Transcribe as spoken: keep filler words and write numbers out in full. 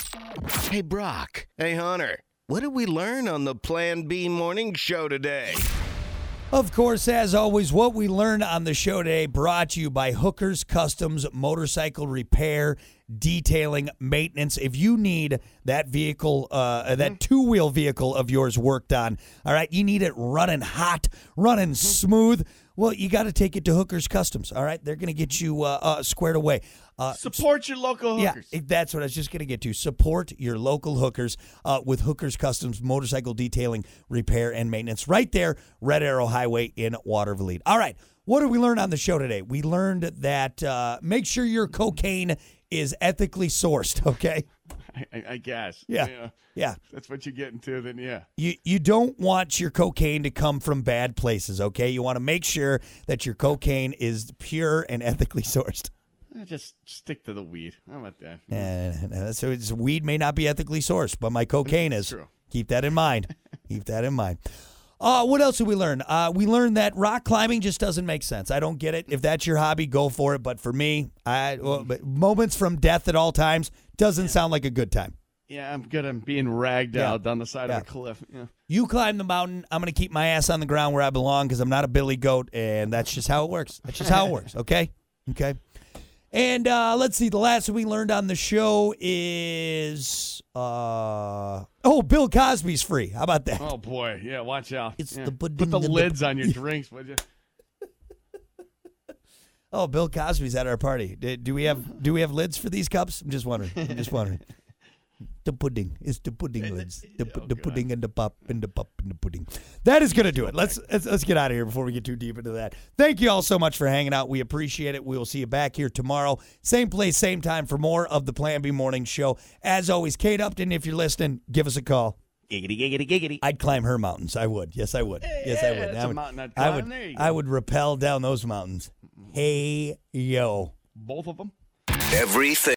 Hey, Brock. Hey, Hunter. What did we learn on the Plan B morning show today? Of course, as always, what we learned on the show today brought to you by Hookers Customs Motorcycle Repair, Detailing, Maintenance. If you need that vehicle, uh, mm-hmm. that two-wheel vehicle of yours worked on, all right, you need it running hot, running mm-hmm. smooth, well, you got to take it to Hookers Customs, all right? They're going to get you uh, uh, squared away. Uh, Support your local Hookers. Yeah, that's what I was just going to get to. Support your local Hookers uh, with Hookers Customs Motorcycle Detailing, Repair, and Maintenance right there, Red Arrow Highway in Watervliet. All right, what did we learn on the show today? We learned that uh, make sure your cocaine is ethically sourced, okay? I, I guess. Yeah. yeah. Yeah. That's what you get into, then, yeah. You you don't want your cocaine to come from bad places, okay? You want to make sure that your cocaine is pure and ethically sourced. Just stick to the weed. How about that? And uh, so it's, weed may not be ethically sourced, but my cocaine is. True. Keep that in mind. Keep that in mind. Uh, what else did we learn? Uh, we learned that rock climbing just doesn't make sense. I don't get it. If that's your hobby, go for it. But for me, I well, but moments from death at all times doesn't yeah. sound like a good time. Yeah, I'm good. I'm being ragged yeah. out down the side yeah. of a cliff. Yeah. You climb the mountain. I'm going to keep my ass on the ground where I belong because I'm not a billy goat, and that's just how it works. That's just how it works, okay? Okay. And uh, let's see, the last thing we learned on the show is, uh, oh, Bill Cosby's free. How about that? Oh, boy. Yeah, watch out. It's yeah. the Put the lids the... on your drinks, would you? Oh, Bill Cosby's at our party. Do, do we have do we have lids for these cups? I'm just wondering. I'm just wondering. The pudding. It's the pudding lids. The, oh, the pudding and the pop and the pop and the pudding. That is going to do it. Let's, let's let's get out of here before we get too deep into that. Thank you all so much for hanging out. We appreciate it. We will see you back here tomorrow. Same place, same time for more of the Plan B Morning Show. As always, Kate Upton, if you're listening, give us a call. Giggity, giggity, giggity. I'd climb her mountains. I would. Yes, I would. Hey, yes, yeah, I would. That's I would, a mountain I'd I climb. would, There you I go. would rappel down those mountains. Hey, yo. Both of them? Everything.